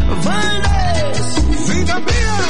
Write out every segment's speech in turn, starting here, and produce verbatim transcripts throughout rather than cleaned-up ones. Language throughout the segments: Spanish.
Valdés, vida mía.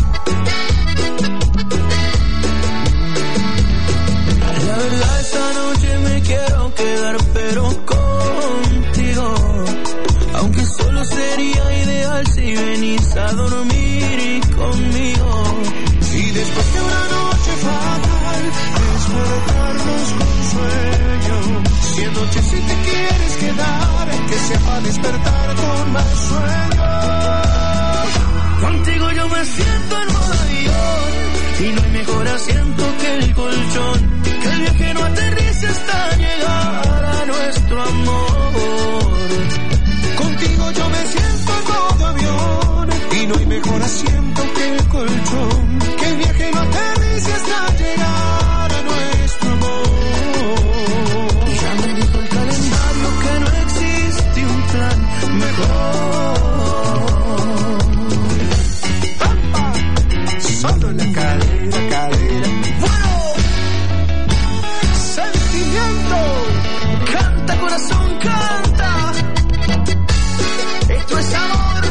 La verdad esta noche me quiero quedar, pero contigo. Aunque solo sería ideal si venís a dormir conmigo. Y después de una noche fatal, despertarnos con sueño. Si anoche si te quieres quedar, que sea para despertar con más sueño. Contigo yo me siento en modo avión, y no hay mejor asiento que el colchón. Que el viaje no aterrice hasta llegar a nuestro amor. Contigo yo me siento en modo avión, y no hay mejor asiento que el colchón. Que el viaje no aterrice hasta llegar a nuestro amor. Ya me dijo el calendario que no existe un plan mejor. ¡Papa! Solo en la cadera, cadera. ¡Bueno! Sentimiento. Canta, corazón, canta. Esto es amor.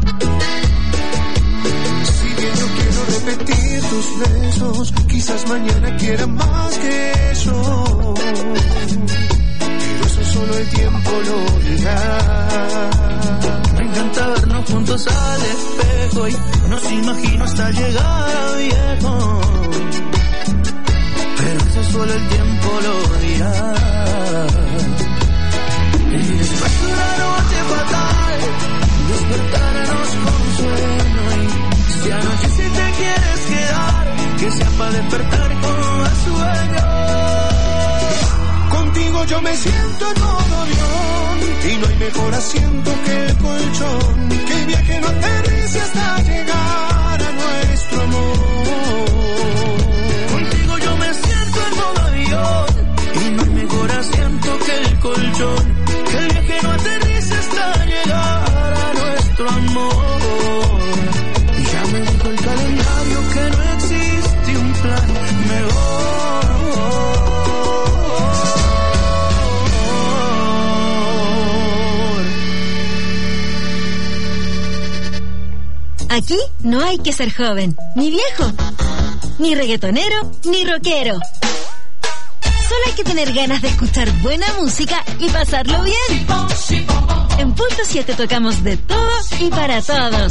Si bien yo quiero repetir tus besos, quizás mañana quiera más que eso. Pero eso solo el tiempo lo dirá. Me encanta vernos juntos al espejo y nos imagino hasta llegar a viejo. Pero eso solo el tiempo lo dirá. Y después de una noche fatal, despertarnos con sueño. Y si anoche si te quieres quedar, que sea para despertar con más sueño. Contigo yo me siento en modo avión, y no hay mejor asiento que el colchón. Que el viaje no aterrice hasta llegar a nuestro amor. Contigo yo me siento en modo avión, y no hay mejor asiento que el colchón. Que el viaje no aterrice hasta llegar a nuestro amor. Ya me dijo el calendario que no existe un plan mejor. Aquí no hay que ser joven, ni viejo, ni reggaetonero, ni rockero. Solo hay que tener ganas de escuchar buena música y pasarlo bien. En Punto siete tocamos de todo y para todos.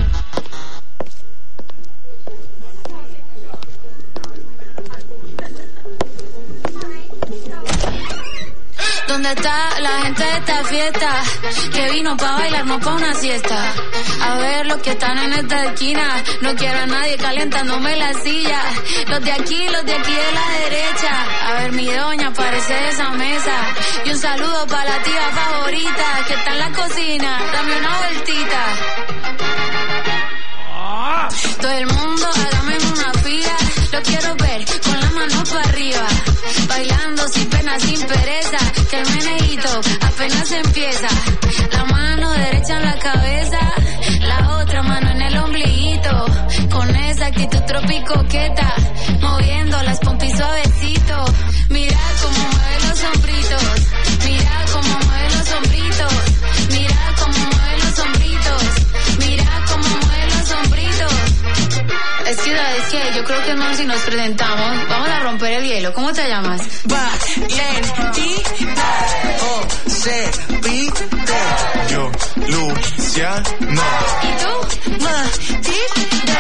¿Dónde está la gente de esta fiesta? Que vino pa' bailar, no pa' una siesta. A ver los que están en esta esquina. No quiero a nadie calentándome la silla. Los de aquí, los de aquí de la derecha. A ver mi doña, parece de esa mesa. Y un saludo pa' la tía favorita que está en la cocina. Dame una vueltita. Todo el mundo, hágame una fila. Lo quiero ver con las manos para arriba. Bailando sin pena, sin pereza. Que el menejito apenas empieza. La mano derecha en la cabeza, la otra mano en el ombliguito. Con esa actitud tropicoqueta, moviendo las pompis suavecito. Mira cómo mueve los hombritos. Mira cómo mueve los hombritos. Mira cómo mueve los hombritos. Mira cómo mueve los hombritos. Es que, es que yo creo que es mejor si nos presentamos. Vamos a romper el hielo. ¿Cómo te llamas? Valentita. O C P T. Yo, Luciano. ¿Y tú? Matilde.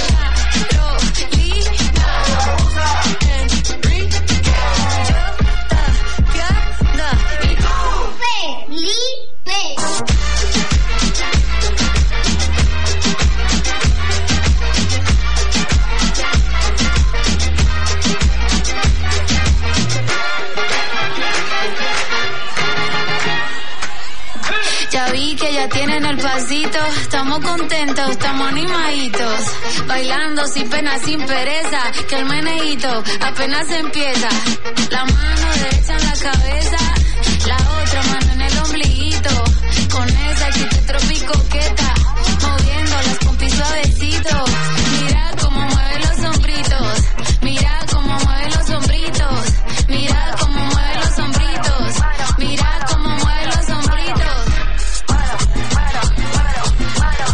Ya vi que ya tienen el pasito, estamos contentos, estamos animaditos, bailando sin pena, sin pereza, que el menejito apenas empieza. La mano derecha en la cabeza, la otra mano en el ombliguito, con esa actitud tropicoqueta, moviendo las pompis suavecito. Mira cómo mueve los hombritos, mira cómo mueve los hombritos, mira cómo mueve los hombritos, mira cómo mueve los hombritos.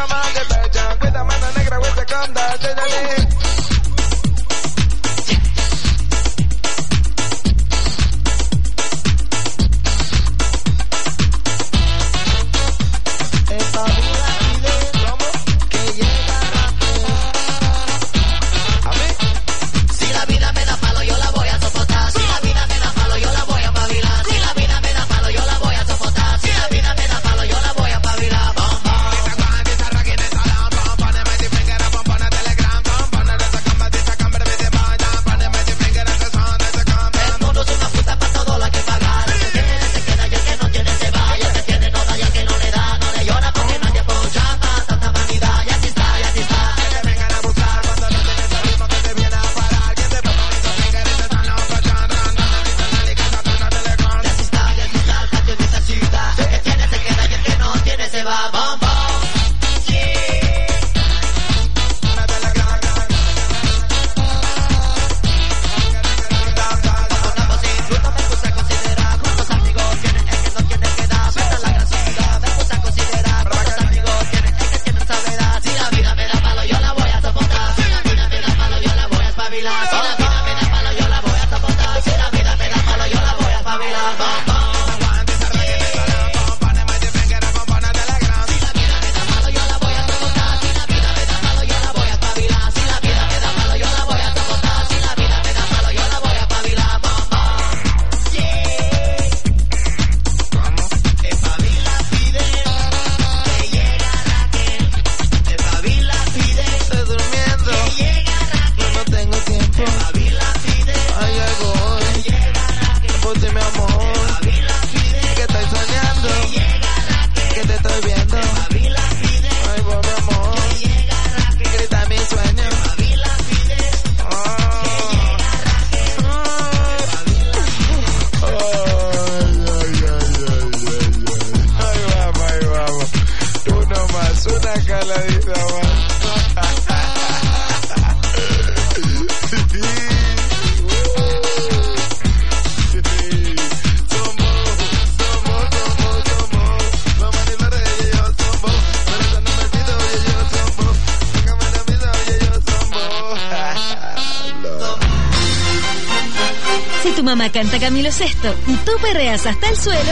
Si tu mamá canta Camilo Sesto y tú perreas hasta el suelo,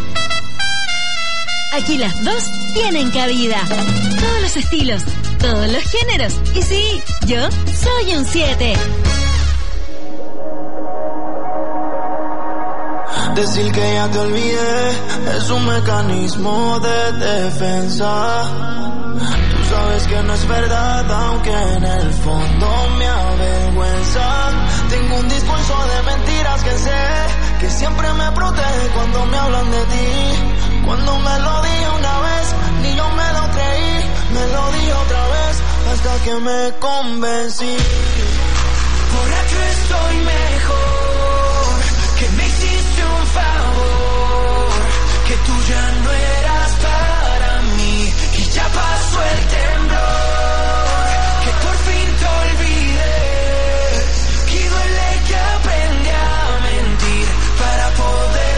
aquí las dos tienen cabida. Todos los estilos, todos los géneros. Y sí, yo soy un siete. Decir que ya te olvidé es un mecanismo de defensa. Tú sabes que no es verdad, aunque en el fondo me avergüenza. Tengo un discurso de mentiras que sé que siempre me protege cuando me hablan de ti. Cuando me lo dije una vez, ni yo me lo creí. Me lo dije otra vez hasta que me convencí. Borracho estoy mejor, que me hiciste un favor, que tú ya no eras para mí y ya pasó el temblor, que por fin te olvidé, que duele que aprendí a mentir para poder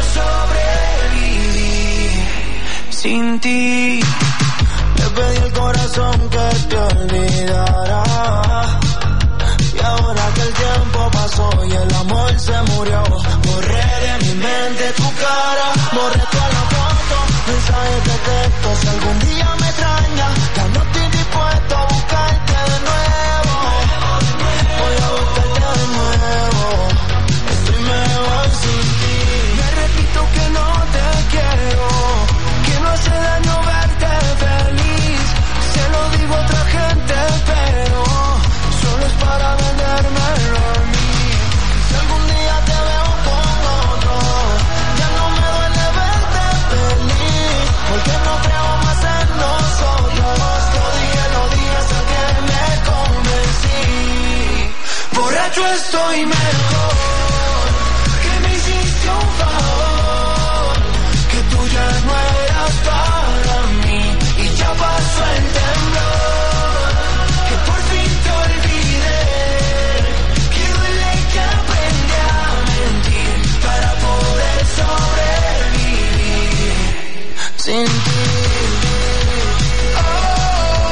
sobrevivir sin ti. Le pedí al corazón que te olvidara, y ahora que el tiempo pasó y el amor se murió, borré de mi mente tu cara, borré toda la foto, mensajes de texto. Si algún día me extraña, ya no estoy dispuesto a buscarte de nuevo. Voy a buscarte de nuevo, estoy mejor sin ti. Me repito que no te quiero, que no hace daño verte feliz. Se lo digo a otra gente, pero solo es para vendérmelo a mí. Si algún día te veo con otro, ya no me duele verte feliz, porque no creo más en nosotros. Lo dije, lo dije hasta que me convencí. Borracho estoy mejor, que me hiciste un favor, que tú ya no eras para mí y ya pasó el temblor, que por fin te olvidé, que duele que aprendí a mentir para poder sobrevivir sin ti. Oh,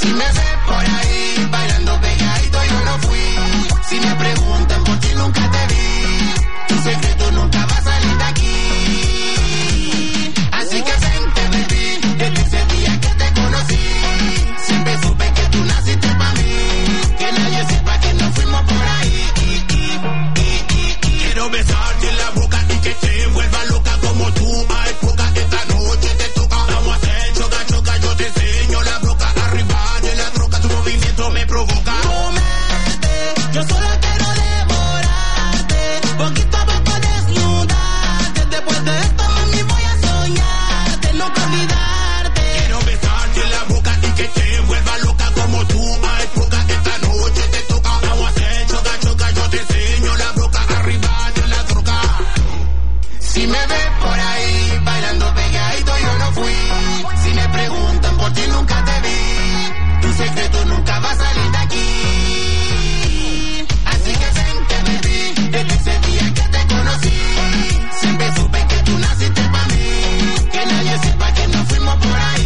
Si me ves por ahí bailando pegadito, yo no fui. Si me preguntan por qué nunca te vi, tu secreto nunca va a salir de aquí. Así que vente, baby, desde ese día que te conocí, siempre supe que tú naciste para mí. Que nadie sepa que nos fuimos por ahí. Quiero besarte en la boca y que te vuelva loca como tú. Ay, poca, esta noche te toca. Vamos a hacer choca, choca, yo te enseño la broca. Arriba de la troca, tu movimiento me provoca. Comerte, yo solo quiero devorarte, poquito a poco desnudarte. Después de esto, mami, voy a soñarte, nunca olvidarte. Quiero besarte en la boca y que te vuelva loca como tú. Ay, poca, esta noche te toca. Vamos a hacer choca, choca, yo te enseño la broca. Arriba de la troca. Si me ves por ahí bailando pegadito, yo no fui. Si me preguntan por ti, nunca te vi. Tu secreto nunca va a salir de aquí. Así que vente, baby, desde ese día que te conocí, siempre supe que tú naciste para mí. Que nadie sepa que nos fuimos por ahí.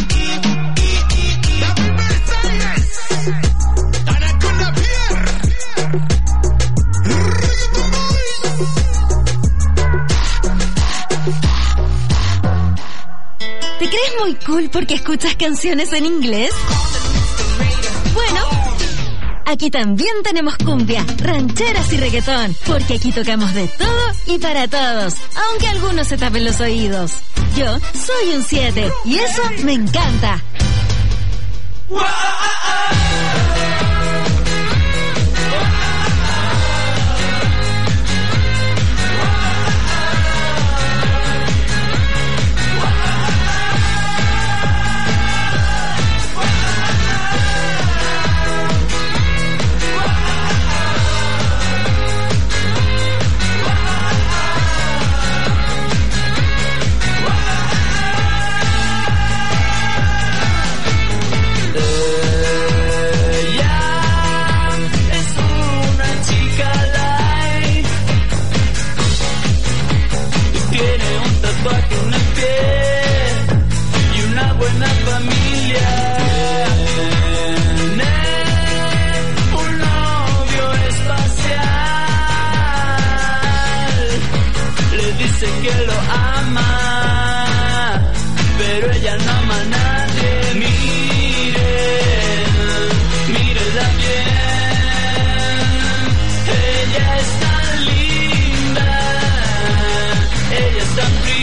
¿Te crees muy cool porque escuchas canciones en inglés? Bueno, aquí también tenemos cumbia, rancheras y reggaetón, porque aquí tocamos de todo y para todos, aunque algunos se tapen los oídos. Yo soy un siete y eso me encanta. En el pie y una buena familia. Tiene un novio espacial. Le dice que lo ama, pero ella no ama a nadie. Mire, mírela bien. Ella es tan linda, ella es tan fría.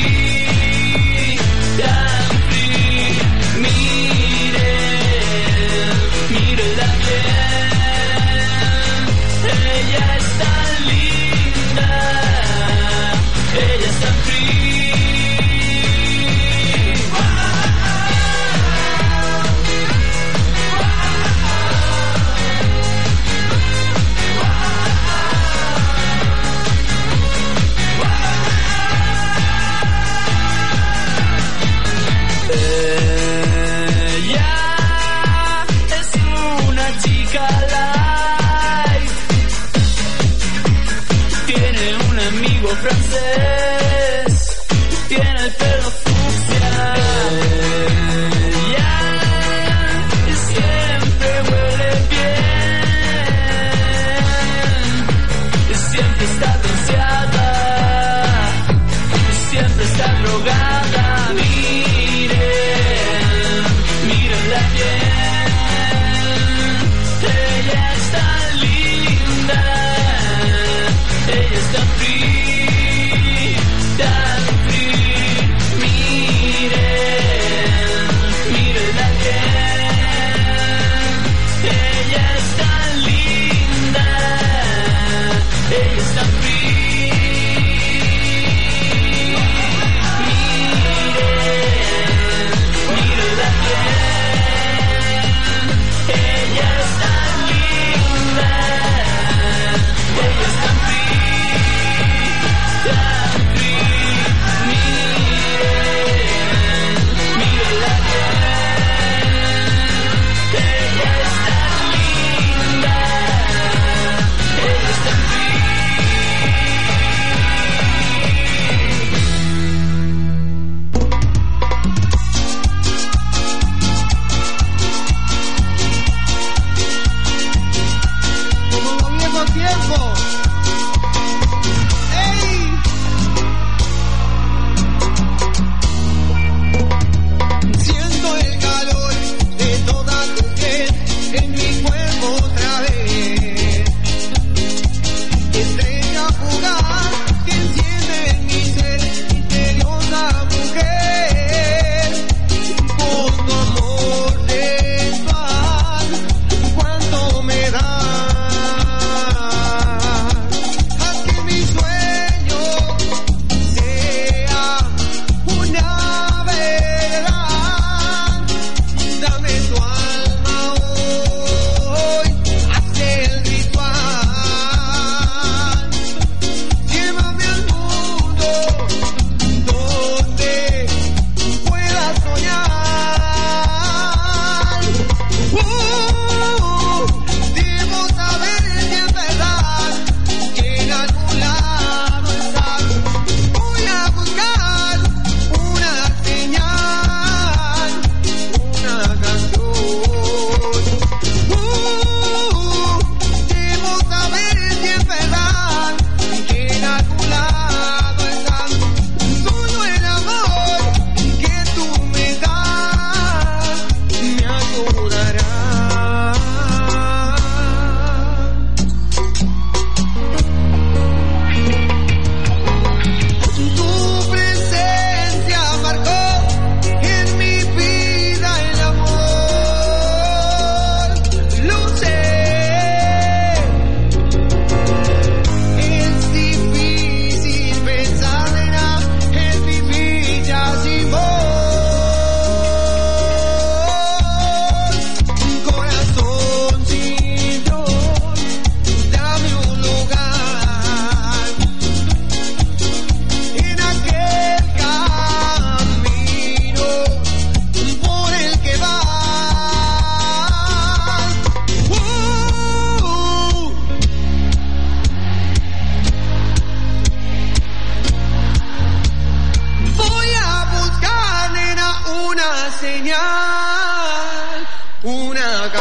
Francés, tiene el pelo fucsia, ella siempre huele bien, siempre está bronceada, siempre está drogada. Mire, mírenla bien, ella es tan linda, ella es tan fría.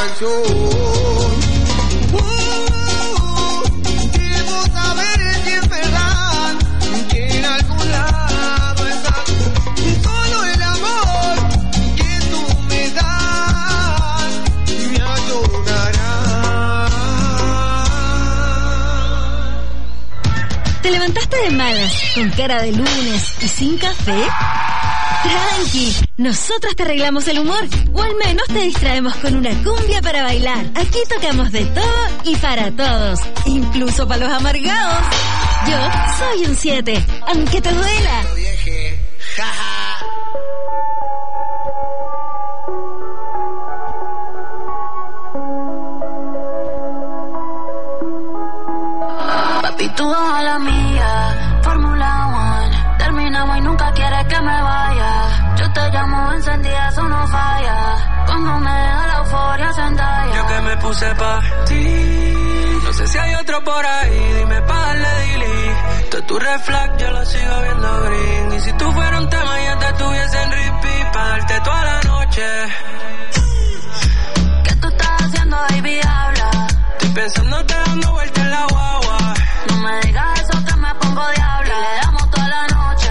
canción. Uh, quiero saber si es verdad que en algún lado está solo el amor que tú me das me ayudará. ¿Te levantaste de malas, con cara de lunes y sin café? Tranqui, nosotros te arreglamos el humor, o al menos te distraemos con una cumbia para bailar. Aquí tocamos de todo y para todos, incluso para los amargados. Yo soy un siete, aunque te duela. Papi, tú a la mía, Fórmula One. Terminamos y nunca quieres que me vaya. Yo te llamo encendida, eso no falla. Cuando me da la euforia Zendaya. Yo que me puse pa' ti. No sé si hay otro por ahí, dime pa' darle delete. De tu reflex yo lo sigo viendo green. Y si tú fueras un tema ya te tuviese en repeat pa' darte toda la noche. ¿Qué tú estás haciendo, baby? Habla. Estoy pensándote dando vueltas en la guagua. No me digas eso que me pongo diabla. Le damos toda la noche.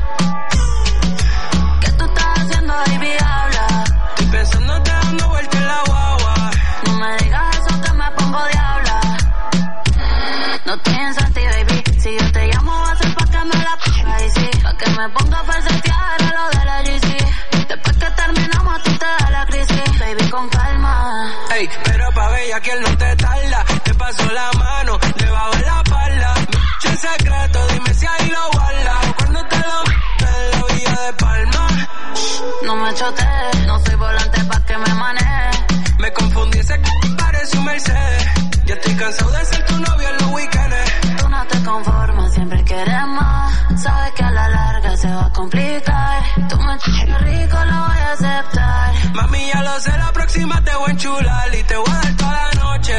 ¿Qué tú estás haciendo, baby? Habla. Estoy pensándote dando vueltas en la guagua. No me digas eso que me pongo diabla. No piensas en ti, baby. Si yo te llamo va a ser pa' que me la ponga y sí. Pa' que me ponga a falsetear a lo de la G C. Después que terminamos a ti te da la crisis. Baby, con calma. Ey, pero pa' bella que él no te tarda. Te paso la mano debajo de la espalda. Mi en secreto, dime si ahí lo guarda. O cuando te lo metes en la villa de Palma. No me chotees, no soy volante pa' que me maneje. Me confundí, ese c*** parece un Mercedes. Ya estoy cansado de ser tu novio en los weekends. Tú no te conformas, siempre quieres más. Sabes que a la larga se va a complicar. Tú me ch***as rico, lo voy a aceptar. Mami, ya lo sé, la próxima te voy a enchular y te voy a dar toda la noche.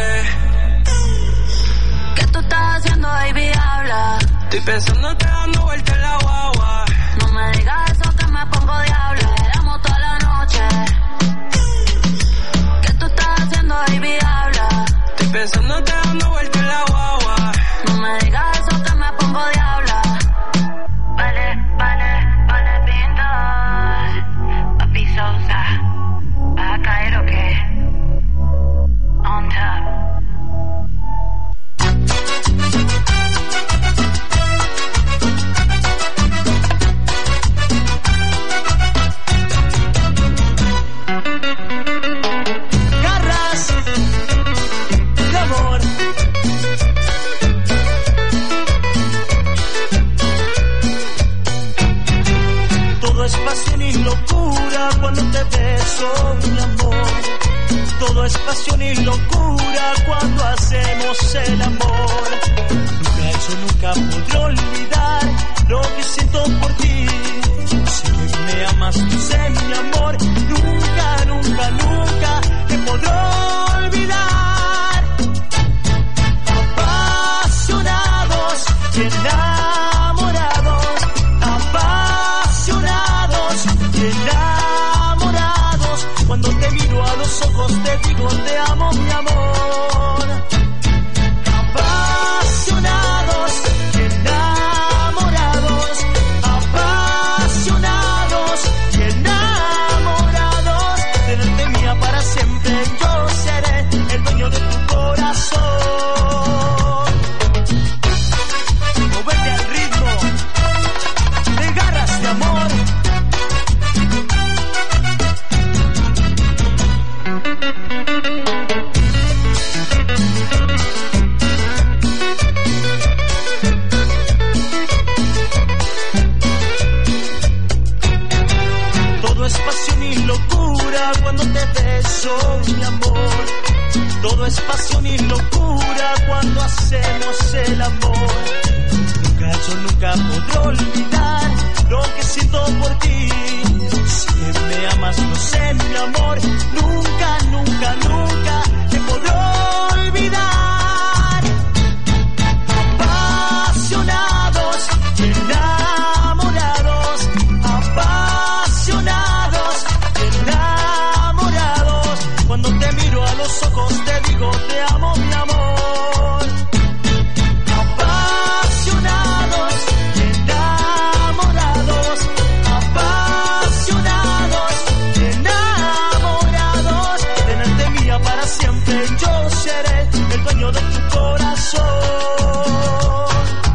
¿Qué tú estás haciendo, baby? Habla. Estoy pensándote dando vueltas en la guagua. No me digas eso que me pongo diablo. Le damos toda la noche. ¿Qué tú estás haciendo, baby? Habla. Estoy pensándote dando vueltas en la guagua. No me digas eso que me pongo diabla. Vale, vale, vale, pintos. Papi Sousa, ¿vas a caer o qué? On top. Garras de amor. Todo es pasión y locura cuando te beso, mi amor. Todo es pasión y locura cuando hacemos el amor. Nunca eso, nunca podré olvidar lo que siento por ti. Sé que me amas, tú sé mi amor. Nunca, nunca, nunca te podré olvidar. Apasionados y enamorados. Apasionados y enamorados. Cuando te miro a los ojos te digo te amo, mi amor. Apasionados y enamorados. Apasionados y enamorados. Tenerte mía para siempre, yo seré el dueño de tu corazón. Moverte al ritmo de Garras de amor. Todo es pasión y locura cuando te beso, mi amor. Todo es pasión y locura cuando hacemos el amor. Nunca yo nunca podré olvidar lo que siento por ti. Si me amas, no sé, mi amor. Nunca, nunca, nunca te podré olvidar. Apasionados y enamorados. Apasionados y enamorados. Cuando te miro a los siempre. Yo seré el dueño de tu corazón.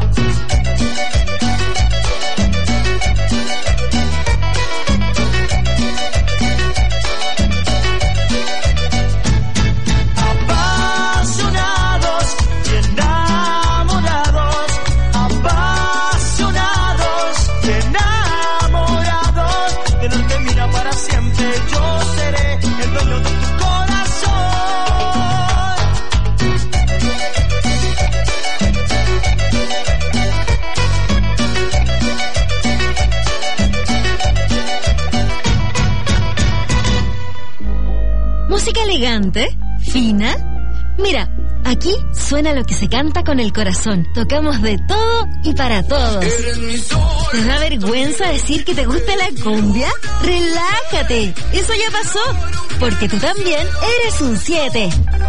Música elegante, fina. Mira, aquí suena lo que se canta con el corazón. Tocamos de todo y para todos. ¿Te da vergüenza decir que te gusta la cumbia? Relájate, eso ya pasó, porque tú también eres un siete.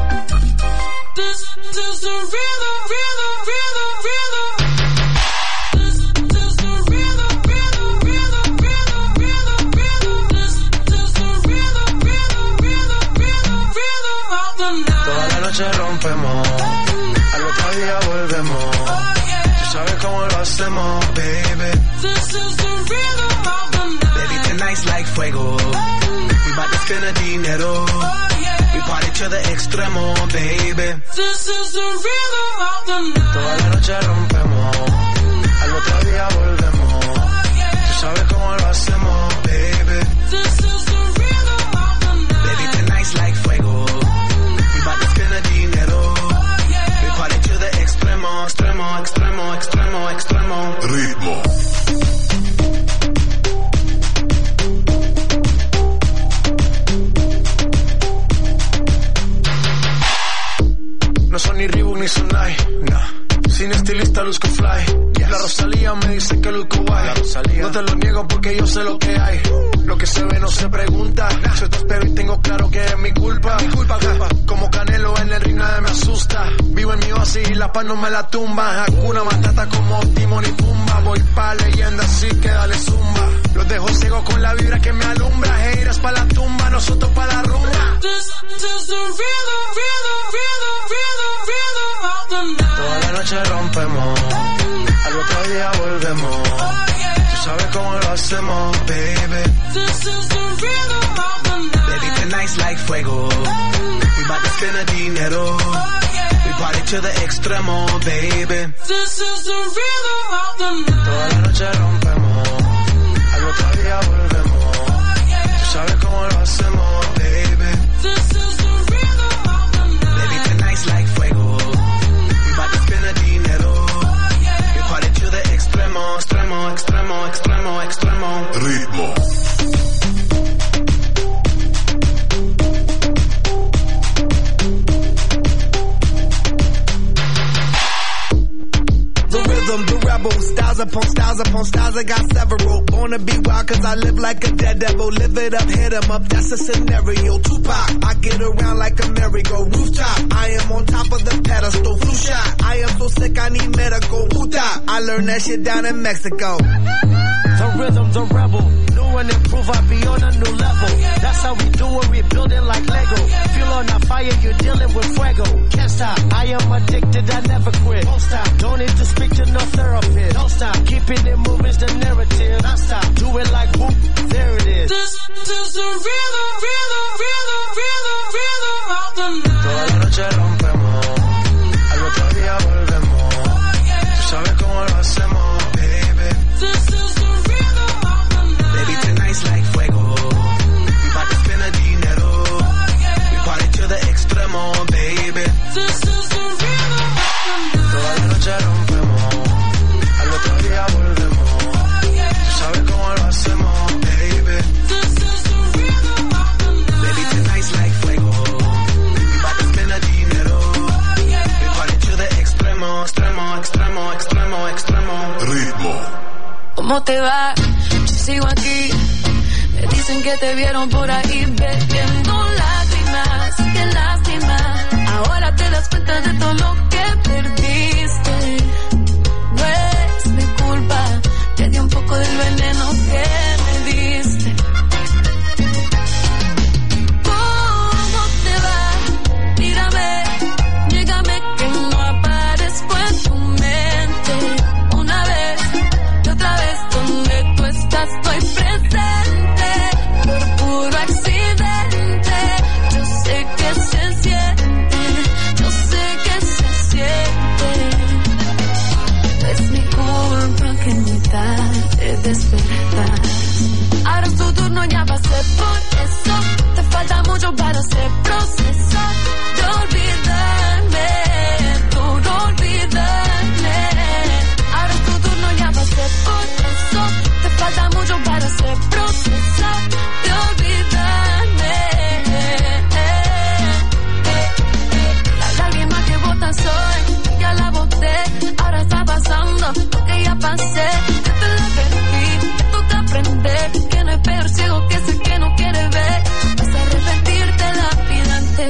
Rompemos, al otro día volvemos. Tú sabes cómo lo hacemos, baby. Baby, tonight's like fuego. We bout to spend the dinero. We party to the extremo, baby. Toda la noche rompemos, al otro día volvemos. Tú sabes cómo lo hacemos, baby. Baby, tonight's like fuego. Extremo, extremo, extremo, extremo. Ritmo. No son ni Reebok ni Sonai, nah. Sin estilista luzco fly. Yes. La Rosalía me dice que luzco guay. No te lo niego porque yo sé lo que hay. Lo que se ve no se pregunta. Nah. Yo te espero y tengo claro que es mi culpa. Mi culpa, culpa. Como Canelo en el ring nada me asusta. Vivo en mi oasis y la paz no me la tumba. Hakuna Matata como Timón y Pumba. Voy pa' leyenda así que dale zumba. Los dejo ciego con la vibra que me alumbra. Heiras pa' la tumba, nosotros pa' la rumba. Toda la noche rompemos, al otro día volvemos. Tú sabes cómo lo hacemos, baby. Baby, tonight's like fuego. We bout to spend the dinero. We party to the extremo, baby. Toda la noche rompemos, al otro día volvemos. Tú sabes cómo lo hacemos, baby. Baby, tonight's like fuego. Extremo, extremo, extremo, extremo. Ritmo. The rhythm, the rebel, styles upon styles upon styles, I got several. Born to be wild cause I live like a dead devil. Live it up, hit 'em up, that's a scenario. Tupac, I get around like a merry-go rooftop. I am on top of the pedestal, flu shot. I am so sick, I need medical. Puta, I learned that shit down in Mexico. The rhythm, the rebel, new and improve, I be on a new level. That's how we do it, we build it like Lego. Feel on a fire, you're dealing with fuego. Can't stop, I am addicted, I never quit. Don't stop, don't need to speak to no therapist. Don't stop, keeping it moving's the narrative. Don't stop, do it like whoop, there it is. This, this the rhythm, rhythm, rhythm, rhythm, rhythm of the night. Toda la noche rompemos, al otro día volvemos. Tú sabes cómo lo hacemos, baby. This is the rhythm of the night. Baby, tonight's like fuego. We bout to spend the dinero. We party to the extremo, baby. This is the rhythm of the night. Toda la noche rompemos, al otro día volvemos. Tú sabes cómo lo hacemos, baby. This is the rhythm of the night. Baby, tonight's like fuego. We bout to spend the dinero. We party to the extremo, extremo, extremo, extremo, extremo. Ritmo. ¿Cómo te va? Yo sigo aquí. Me dicen que te vieron por ahí bebiendo lágrimas. Qué lástima. Ahora te das cuenta de todo lo que perdiste. No es mi culpa. Te di un poco del veneno que me diste. ¿Cómo te va?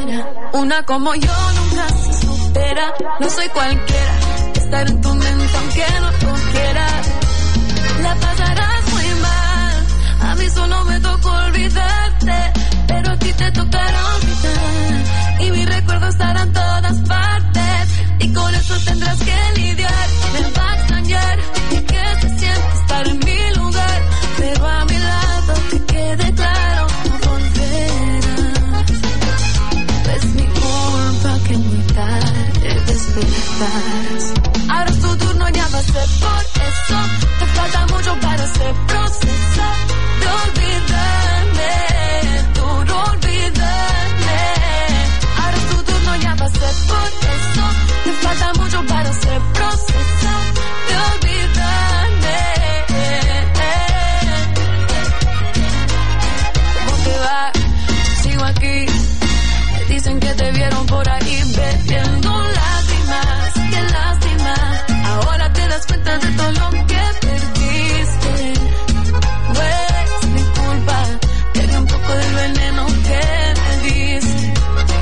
volverá. Una como yo nunca se supera. No soy cualquiera. Estar en tu mente aunque no lo quiera. La pasarás muy mal. A mí solo me tocó olvidarte, pero a ti te tocará olvidar. Y mis recuerdos estarán en todas partes, y con eso tendrás que lidiar. Me va a extrañar y que se siente estar en mi lugar, pero a mi lado que quede claro, no volverás. Es mi culpa que muy tarde despertarás. Ahora es tu turno, ya va a ser por eso. Te falta mucho para hacer proceso de olvidarme, duro olvidarme. Ahora es tu turno, ya va a ser por eso. Te falta mucho para hacer proceso de olvidarme. ¿Cómo te va? Sigo aquí. Me dicen que te vieron por ahí bebiendo lágrimas. Qué lástima. Ahora te das cuenta de todo lo que perdiste. No es mi culpa, bebí un poco del veneno que me diste.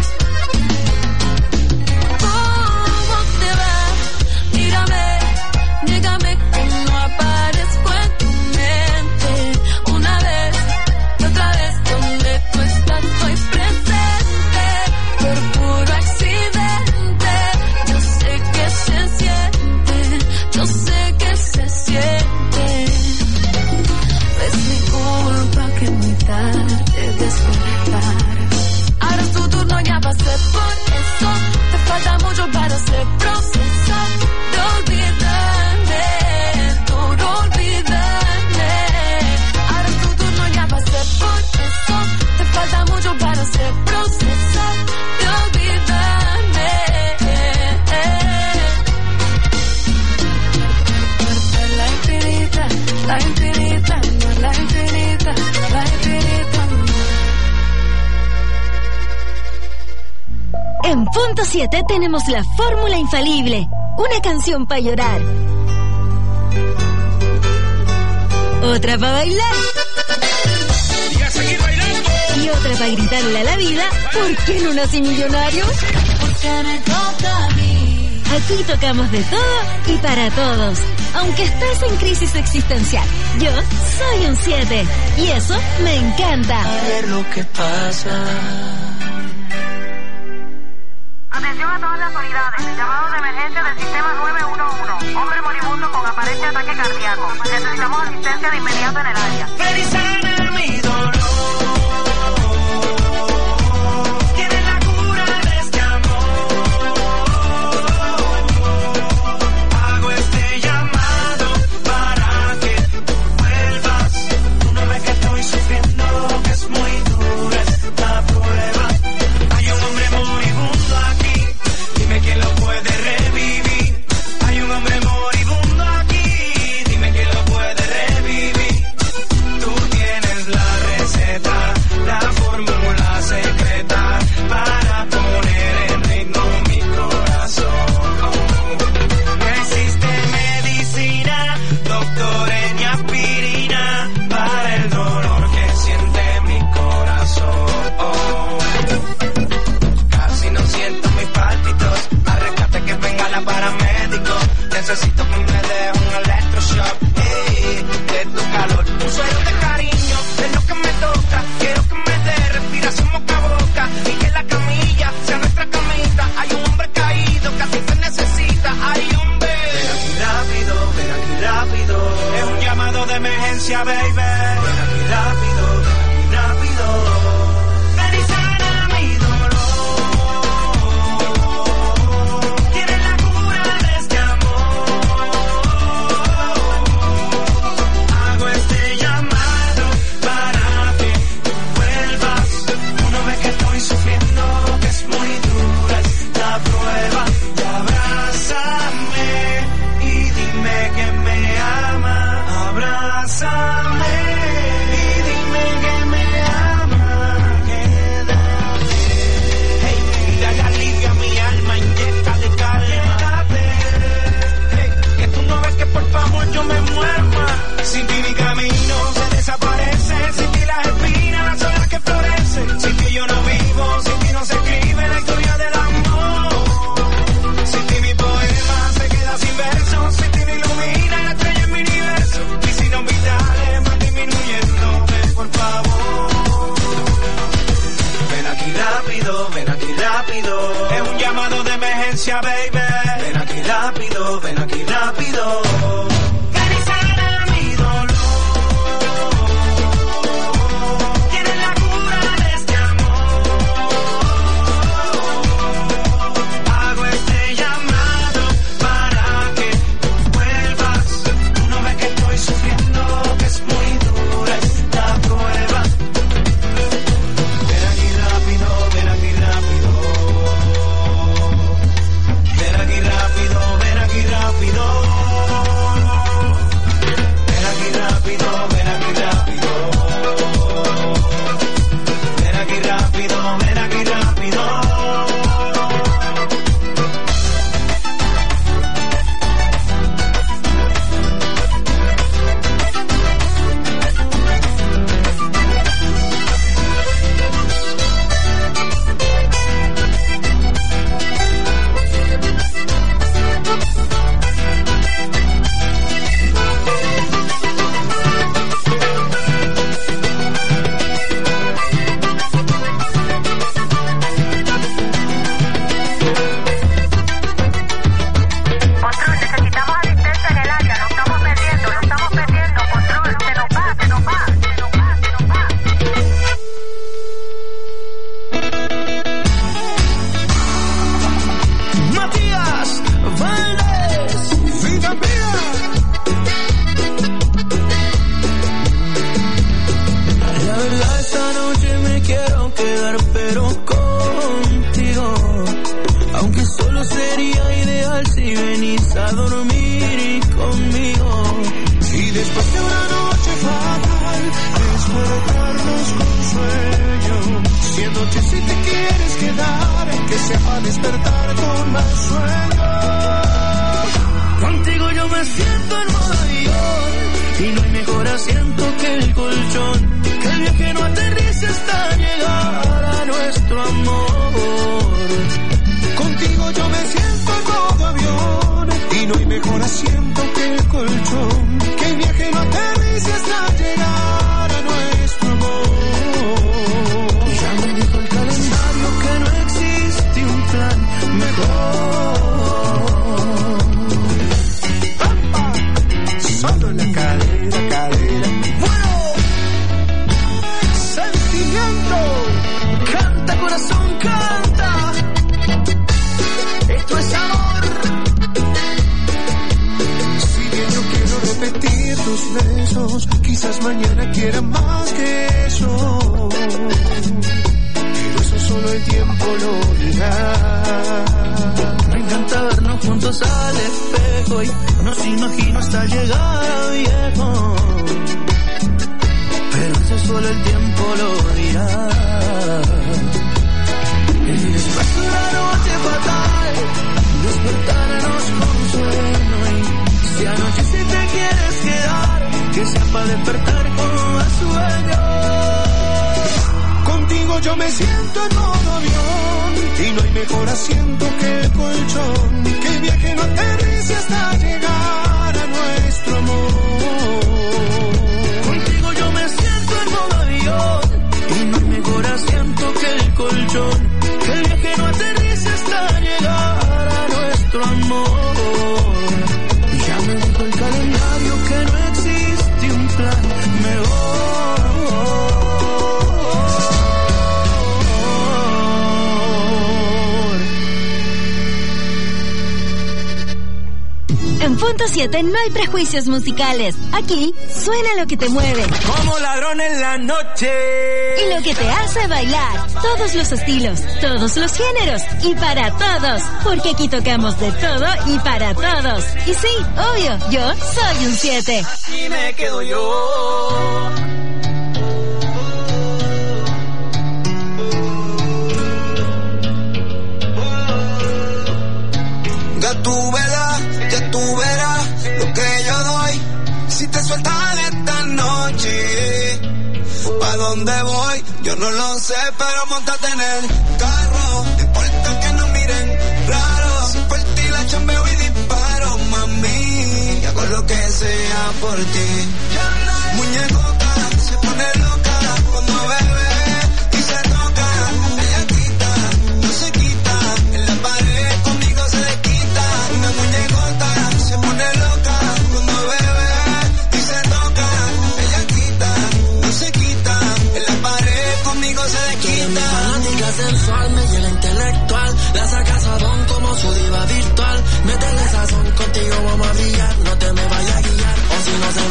¿Cómo te va? Mírame, dígame que no aparezco en tu mente. Una vez y otra vez, donde tú estás soy presente. Por puro accidente, yo sé que se siente, yo sé que se siente. Es mi culpa que muy tarde despertar. Ahora es tu turno, ya pasé por eso. Te falta mucho para hacer proceso de olvidarme, duro olvidarme. Ahora es tu turno, ya pasé por eso. Te falta mucho para hacer proceso de olvidarme. La infinita, la infinita, la infinita, la infinita. En punto siete tenemos la fórmula infalible. Una canción para llorar. Otra para bailar. Y a seguir bailando. Y otra para gritarle a la vida, ¿por qué no nací millonario? Porque me toca a mí. Aquí tocamos de todo y para todos. Aunque estés en crisis existencial, yo soy un siete. Y eso me encanta. A ver lo que pasa. Atención a todas las unidades. Llamado de emergencia del sistema nueve uno uno. Hombre moribundo con aparente ataque cardíaco. Necesitamos asistencia de inmediato en el área. Ven y sana mi dolor. Tienes la cura de este amor. Hago este llamado para que tú vuelvas. Tú no ves que estoy sufriendo, que es muy dura esta prueba. Hay un hombre moribundo aquí, dime quién lo puede revivir. Hay un hombre moribundo aquí, dime quién lo puede revivir. Tú tienes rápido. Es un llamado de emergencia, baby. Ven aquí rápido, ven aquí rápido. Ven y sana mi dolor. Tienes la cura de este amor. Hago este llamado para que vuelvas. Tú no ves que estoy sufriendo, que es muy dura esta prueba. Ven aquí rápido, ven aquí rápido. Ven aquí rápido, ven aquí rápido. Ven aquí rápido, ven aquí rápido. Ven aquí rápido, ven aquí rápido. Control, necesitamos asistencia en el área. Lo estamos perdiendo, lo estamos perdiendo. Control, se nos va, se nos va, se nos va, se nos va. Matías Valdés, Vida Mía. La verdad esta noche me quiero quedar, pero contigo. Aunque solo sería ideal si venís a dormir conmigo. Y después de una noche fatal, despertarnos con sueño. Siéndote si te quieres quedar, que sea para despertar con más sueño. Contigo yo me siento en modo avión, y no hay mejor asiento que el colchón. Que el viaje no aterrice hasta llegar a nuestro amor. Contigo yo me siento en modo avión, y no hay mejor asiento que el colchón. Que el viaje no aterrice hasta llegar a nuestro amor. Ya me dijo el calendario que no existe un plan mejor. ¡Papa! Solo en la cadera, cadera. Bueno, sentimiento. Canta corazón, canta. Esto es amor. Si bien yo quiero repetir tus besos, quizás mañana quiera más que eso. Pero eso solo el tiempo lo dirá. Me encanta vernos juntos al espejo y nos imagino hasta llegar a viejo. Pero eso solo el tiempo lo dirá. Y después de una noche fatal, despertarnos con sueño. Y si anoche si te quieres quedar, que sea para despertar con más sueño. Contigo yo me siento en modo avión, y no hay mejor asiento que el colchón. Que el viaje no aterrice hasta llegar a nuestro amor. Contigo yo me siento en modo avión, y no hay mejor asiento que el colchón. Que el viaje no aterrice hasta llegar a nuestro amor. Ya me dijo el calendario que no existe un plan mejor. En Punto siete no hay prejuicios musicales. Aquí suena lo que te mueve. Como ladrón en la noche. Y lo que te hace bailar. Todos los estilos, todos los géneros. Y para todos. Porque aquí tocamos de todo y para todos. Y sí, obvio, yo soy un siete. Aquí me quedo yo. Ya tú verás, ya tú verás lo que yo doy. Si te sueltan esta noche, ¿pa' dónde voy? Yo no lo sé, pero montate en el carro. No importa que no miren raro. Si por ti la chambeo y disparo, mami. Hago lo que sea por ti. Muñecota, se pone loca cuando bebe y se toca. Ella quita, no se quita.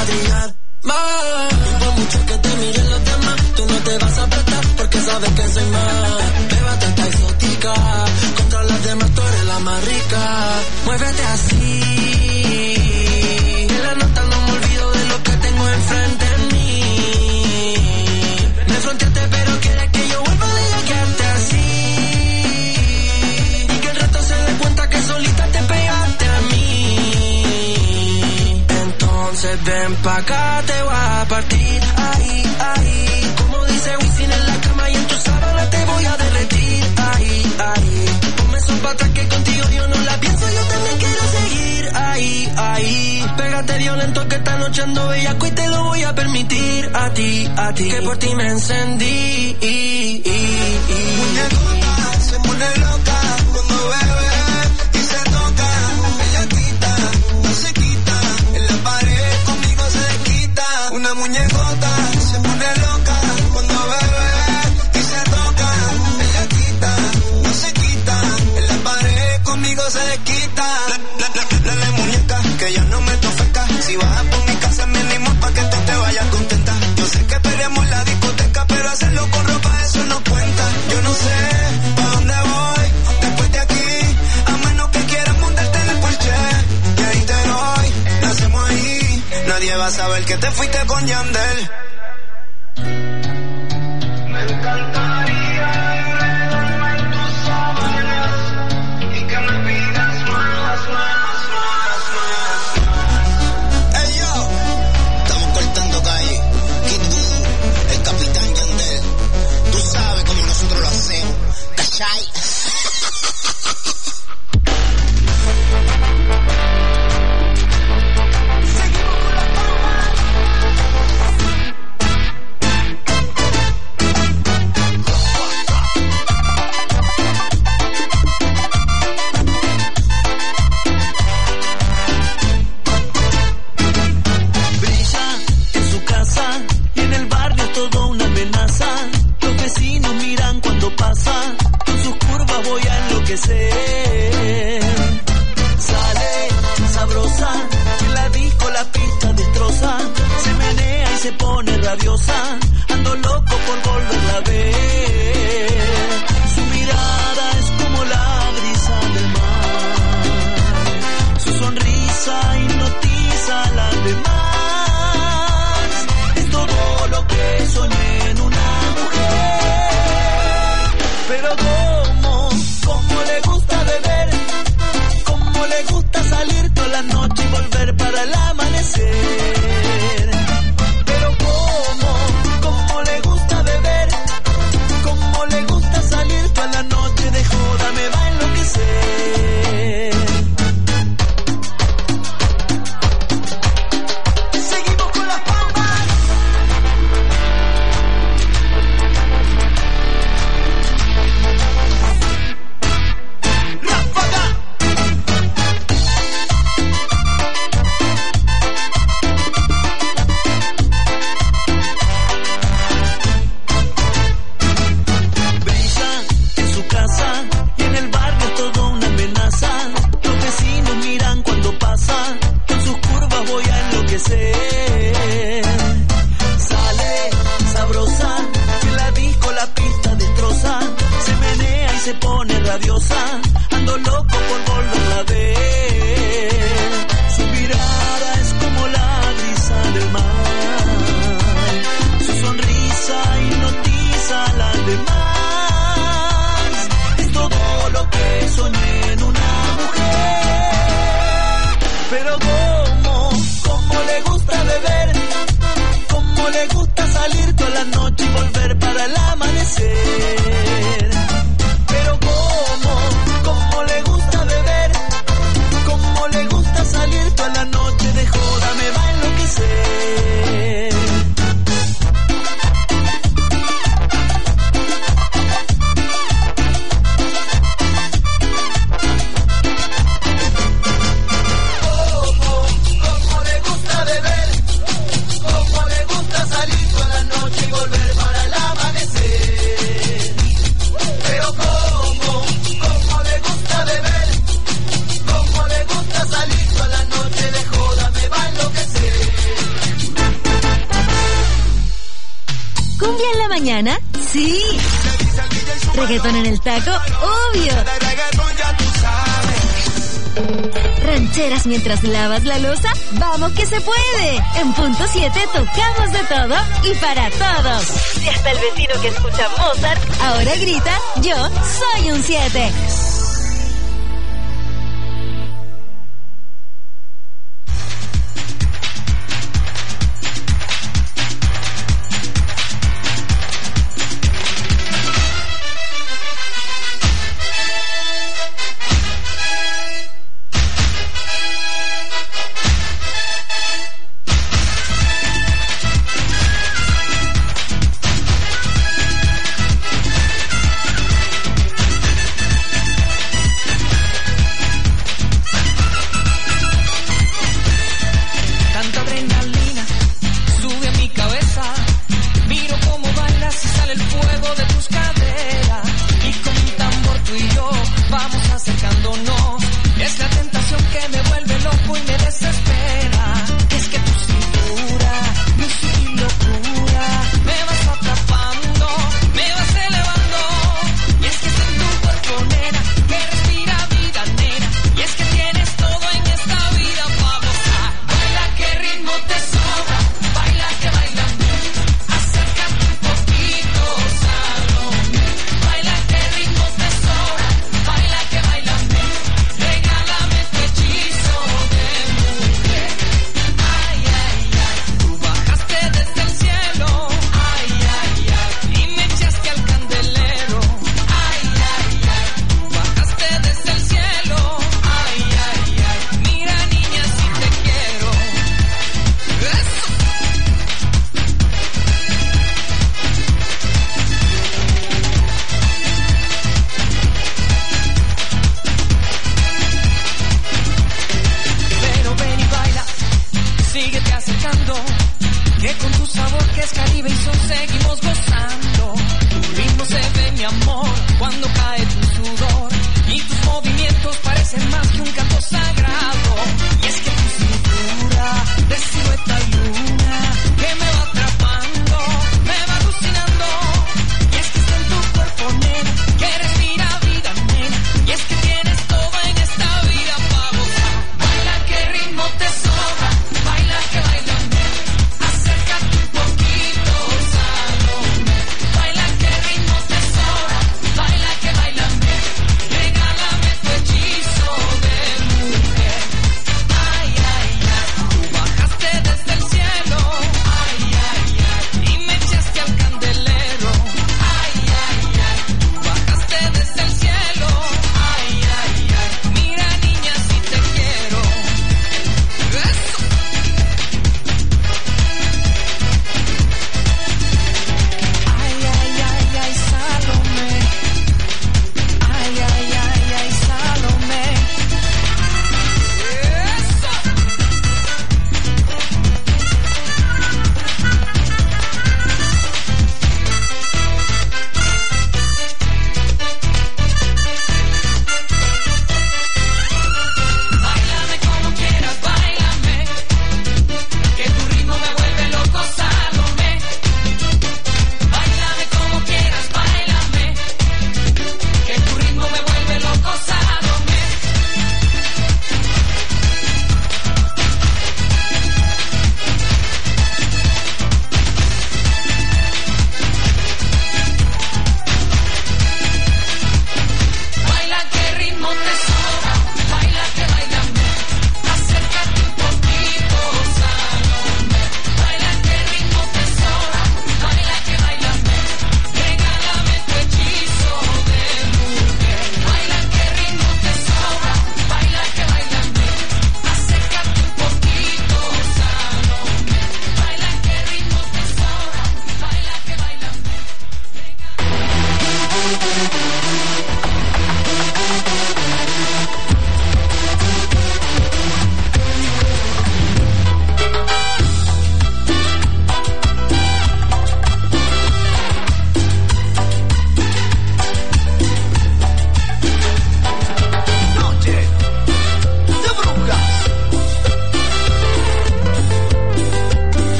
ladrillar más. Y por mucho que te miren los demás, tú no te vas a prestar porque sabes que soy más. Bébate esta exótica, contra las demás tú eres la más rica. Muévete así, en la nota no me olvido de lo que tengo enfrente de mí. Me fronteaste pero quieres que yo vuelva a dejarte así, y que el resto se dé cuenta que solita te pegaste a mí. Entonces ven pa' acá, te voy a partir, ahí, ahí. Como dice Wisin en la cama y en tu sábana te voy a derretir, ahí, ahí. Ponme eso pa' atrás que contigo yo no la pienso, yo también quiero seguir, ahí, ahí. Pégate violento que esta noche ando bellaco y te lo voy a permitir a ti, a ti. Que por ti me encendí. Muñecota, se pone loca cuando bebe y se toca. Ella quita, no se quita, en la pared conmigo se desquita. Una muñecota se pone loca cuando bebe y se toca. Ella quita, no se quita, en la pared conmigo se desquita. Dale muñeca, que ya no me toca. Si bajas por mi casa mínimo pa' que tú te vayas contenta. Yo sé que peleamos la discoteca, pero hacerlo con ropa eso no cuenta. Yo no sé pa' dónde voy después de aquí, a menos que quieras montarte en el Porsche. Y ahí te doy, lo hacemos ahí. Nadie va a saber que te fuiste con Yandel. Me encantaría enredarme en tus sábanas y que me pidas más, más, más, más. Hey yo, estamos cortando calle. Kid Boo, el capitán Yandel. Tú sabes cómo nosotros lo hacemos, ¿cachai? Seguimos con la fama. Brilla en su casa y en el barrio es todo una amenaza. Los vecinos miran cuando pasa, con sus curvas voy a enloquecer. Sale sabrosa, en la disco la pista destroza. Se menea y se pone rabiosa, ando loco por volverla a ver. Su mirada es como la brisa del mar, su sonrisa hipnotiza a las demás. Es todo lo que soñé en una mujer. Pero cómo, cómo le gusta beber, cómo le gusta salir toda la noche y volver para el amanecer. Pero cómo, cómo le gusta beber, cómo le gusta salir toda la noche de joda, me va a enloquecer. Seguimos con las palmas. Ráfaga. Brilla en su casa y en el barrio es todo una amenaza. Los vecinos miran cuando pasa, con sus curvas voy a enloquecer. Sale sabrosa, en la disco la pista destroza. Se menea y se pone rabiosa, ando loco por volverla a ver. Su mirada es como la brisa del mar, su sonrisa hipnotiza a las demás. Es todo lo que soñé en una mujer. Pero cómo, cómo le gusta beber, cómo le gusta salir toda la noche y volver para el amanecer. Pero cómo, cómo le gusta beber, cómo le gusta salir toda la noche de joda, me va a enloquecer. Cómo le gusta beber, cómo le gusta salir toda la noche y volver para el amanecer. urbana? Sí. ¿Reggaetón en el taco? Obvio. ¿Rancheras mientras lavas la loza? ¡Vamos que se puede! En Punto siete tocamos de todo y para todos. Y hasta el vecino que escucha Mozart ahora grita, yo soy un siete.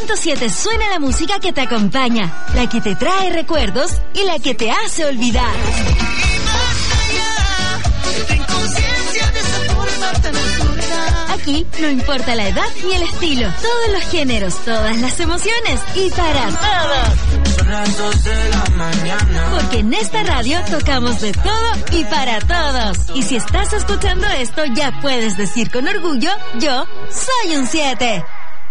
punto siete suena la música que te acompaña, la que te trae recuerdos y la que te hace olvidar. Aquí no importa la edad ni el estilo, todos los géneros, todas las emociones y para todos. Son las dos de la mañana. Porque en esta radio tocamos de todo y para todos. Y si estás escuchando esto, ya puedes decir con orgullo, yo soy un siete.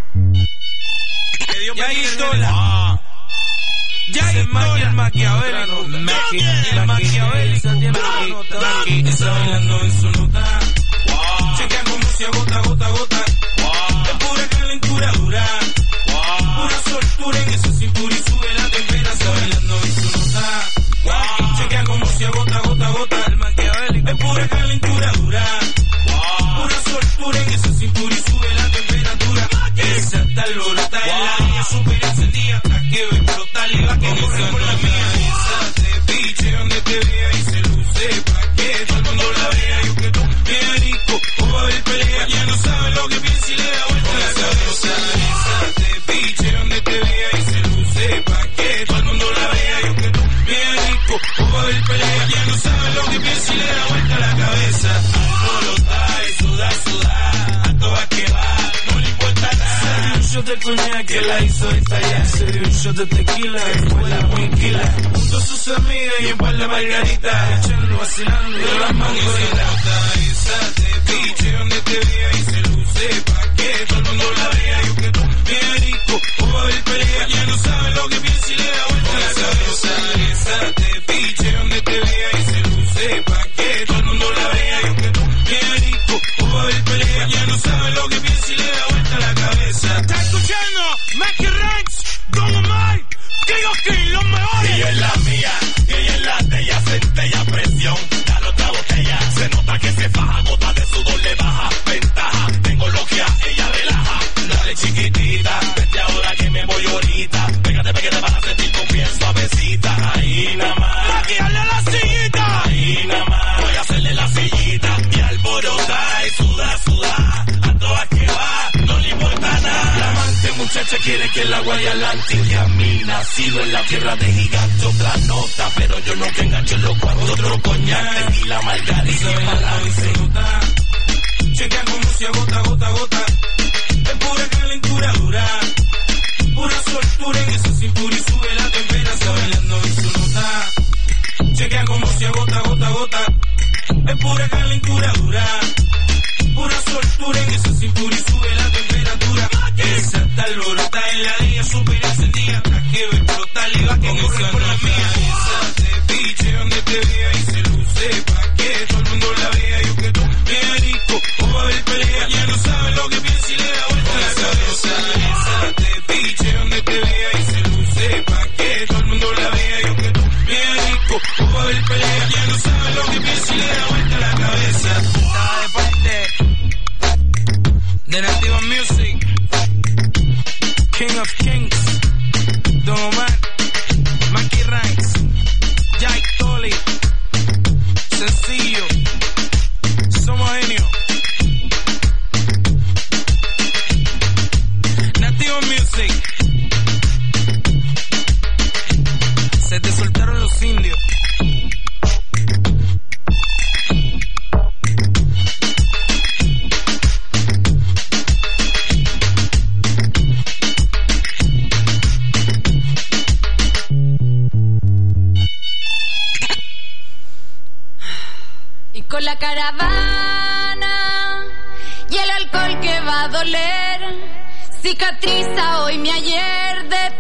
Ya hizo la... Ya hizo el maquiavélico. El maquiavélico. Está bailando en su nota. Chequea como si agota, gota, gota. Es pura calentura dura. Pura soltura en esa cintura y sube la temperatura. Bailando en su nota. Chequea como si agota, gota, gota. El maquiavélico. Es pura calentura dura. Pura soltura en esa cintura y sube la temperatura. Esa está alborota en la niña super encendida. Hasta que ve explotar y va que corre por la mía. Esa te piche donde te vea y se luce pa' que todo el mundo la vea. Yo que tú bien rico, o va a haber pelea. Ya no sabe lo que piensa y le da vuelta a la cabeza. Esa te piche donde te vea y se luce pa' que todo el mundo la vea. Yo que tú bien rico, o va a haber pelea. Ya no sabe lo que piensa y le da vuelta a la cabeza. Solo está y suda, suda, a todas que va. Un shot de coñac que la hizo estallar. Se dio un shot de tequila, después la tranquila. Junto a sus amigas y un par de margaritas. Echando, vacilando de las manos de la otra. Esa te piche donde te vea y se luce pa' que todo el mundo la vea. Yo que tú bien rico, o va a haber pelea. Ya no sabe lo que piensa y le da vuelta a la cabeza. Esa te piche donde te vea y se luce pa' que todo el mundo la vea. Yo que tú bien rico, o va a haber pelea. Ya no sabe lo que piensa y le da vuelta a la cabeza. Está escuchando Mackie Ranks, Don Omar, King King, los mejores. Ella es la mía, ella es la de ella, centella presión. Dale otra botella, se nota que se faja, gota de sudor le baja. Ventaja, tengo logia, ella relaja. Dale chiquitita, vete ahora que me voy ahorita. Pégate, pégate para sentir con bien suavecita. Ahí nada más. Mackie, hazle la sillita. Ahí nada más. Voy a hacerle la sillita y alborota y suda, suda. A todas que va, no le importa nada. La amante muchacha quiere que la guaya adelante. Y a mí nacido en la tierra de gigante, otra nota, pero yo no que engancho los cuartos, otro coñac y la margarita y balance. Chequean como si agota, gota, gota. Es pura calentura dura. Pura soltura en esa cintura y sube la temperatura. Bailando en su nota. Chequean como si agota, gota, gota. Es pura calentura dura. Pura soltura en esa cintura y sube la temperatura. Esa está alborota en la niña super encendida. Hasta que ve explotar y va que corre por la mía. Esa te piche donde te vea y se luce pa' que todo el mundo la vea. Yo que tú bien rico, o va a haber pelea. Ya no sabe lo que piensa y le da vuelta a la cabeza. Esa te piche donde te vea y se luce pa' que todo el mundo la vea. Yo que tú bien rico, o va a haber pelea. Ya no sabe lo que piensa y le da vuelta a la cabeza. Estaba de parte de Nativa Music, King of Kings, Don Omar, Mackie Ranks, Jack Tolly, sencillo, somos genios. Nativa Music, se te soltaron los indios. Con la caravana y el alcohol que va a doler, cicatriza hoy mi ayer de